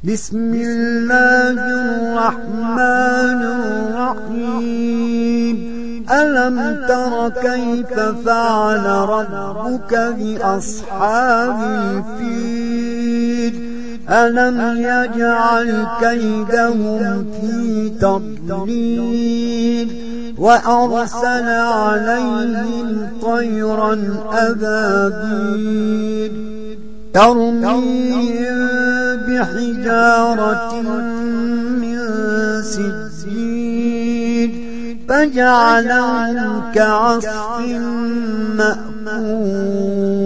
بسم الله الرحمن الرحيم ألم تر كيف فعل ربك بأصحاب الفيل ألم يجعل كيدهم في تضليل وأرسل عليهم طيرا أبابيل ترميهم بحجارة من سجيل فجعلهم كعصف مأكول.